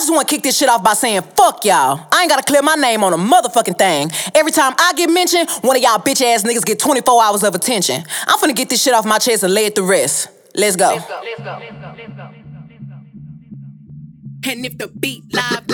just wanna kick this shit off by saying, fuck y'all. I ain't gotta clear my name on a motherfucking thing. Every time I get mentioned, one of y'all bitch ass niggas get 24 hours of attention. I'm finna get this shit off my chest and lay it to rest. Let's go. And if the beat live,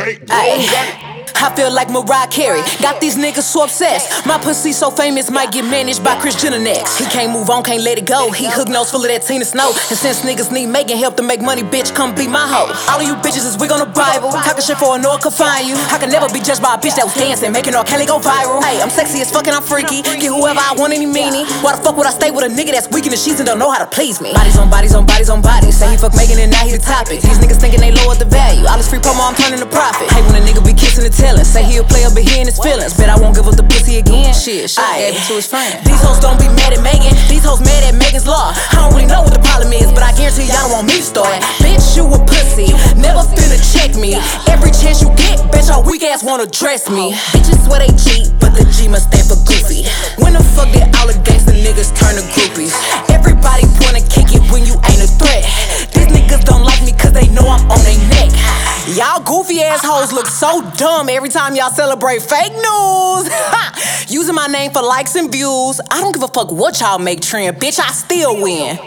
I feel like Mariah Carey. Got these niggas so obsessed. My pussy so famous, might get managed by Kris Jenner next. He can't move on, can't let it go. He hook nose full of that Tina Snow. And since niggas need making help to make money, bitch, come be my hoe. All of you bitches is wig on the Bible. Talking shit for a no one can find you. I can never be judged by a bitch that was dancing, making R. Kelly go viral. Hey, I'm sexy as fuck and I'm freaky. Get whoever I want, any meanie. Why the fuck would I stay with a nigga that's weak in the sheets and don't know how to please me? Bodies on bodies on bodies on bodies. Say he fuck making it, now he the topic. These niggas thinking they lowered the value. All this free promo, I'm turning to profit. Hey, when a nigga be kissing and telling, say he a player, but he in his feelings. Bet I won't give up the pussy again. Shit, gave it to his friend. These hoes don't be mad at Megan. These hoes mad at Megan's law. I don't really know what the problem is, but I guarantee y'all don't want me to start. Bitch, you a pussy. Never finna check me. Every chance you get, bitch, your weak ass wanna dress me. Bitches swear they cheat, but the G must stand for goofy. When the fuck did all the gangsta niggas turn to groupies? Everybody wanna kick it when you ain't a threat. These niggas don't like me cause they know I'm on their neck. Y'all goofy assholes look so dumb every time y'all celebrate fake news. Using my name for likes and views. I don't give a fuck what y'all make trend, bitch, I still win.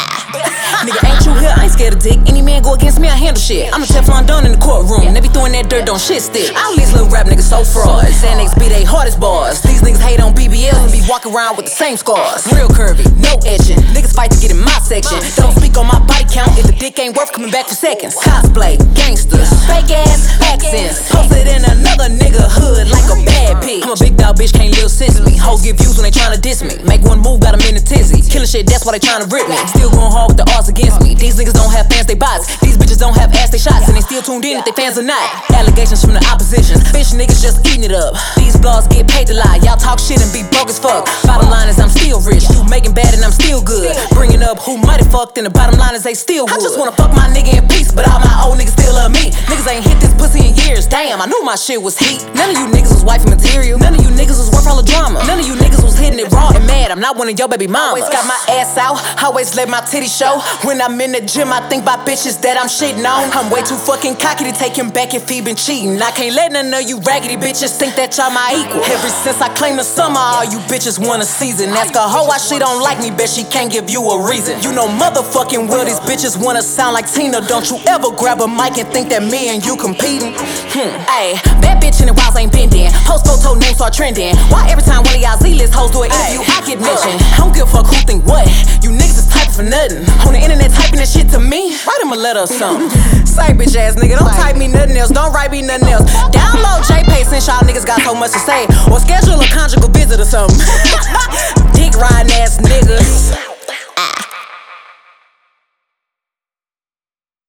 Nigga, ain't you here? I ain't scared of dick. Any man go against me, I handle shit. I'm a Teflon Don in the courtroom. They be throwing that dirt, don't shit stick. All these little rap niggas so frauds. Xanax be they hardest bars. These niggas hate on BBLs and be walking around with the same scars. Real curvy, no etching. Niggas fight to get in my section. Don't speak on my body count if the dick ain't worth coming back for seconds. Cosplay, gangsters, fake ass accents. Posted in another nigga hood like a bad pig. I'm a big dog bitch, can't live since me. Hoes get views when they tryna diss me. Make one move, got 'em in a tizzy. Killing shit, that's why they tryna rip me. Still going hard with the odds against me. These niggas don't have fans, they bots. These bitches don't have ass, they shots. And they still tuned in if they fans or not. Allegations from the opposition. Bitch niggas just eating it up. These blogs get paid to lie. Y'all talk shit and be broke as fuck. Bottom line is I'm still rich. You making bad and I'm still good. Bringing up who might have fucked and the bottom line is they still would. I just wanna fuck my nigga in peace, but all my old niggas still love me. Niggas ain't hit this pussy in years. Damn, I knew my shit was heat. None of you niggas was wifey material. None of you niggas was worth all the drama. None of you niggas was hitting it raw and mad. I'm not one of your baby mamas. Always got my ass out. Always let my titties show. When I'm in the gym, I think about bitches that I'm shitting on. I'm way too fucking cocky to take him back if he been cheating. I can't let none of you raggedy bitches think that y'all my equal. Ever since I claimed the summer, all you bitches want a season. Ask a hoe why she don't like me, bet she can't give you a reason. You know motherfucking well these bitches wanna sound like Tina. Don't you ever grab a mic and think that me and you competing. Ayy, bad bitch in the wilds ain't been in. Post photo names start trending. Why every time one of y'all Z-list hoes do an interview, I get mentioned? I don't give a fuck who think what. You niggas is typing for nothing. On the internet typing that shit to me. Write him a letter or something. Say bitch ass nigga, don't type me nothing else. Don't write me nothing else. Download JPay since y'all niggas got so much to say. Or schedule a conjugal visit or something.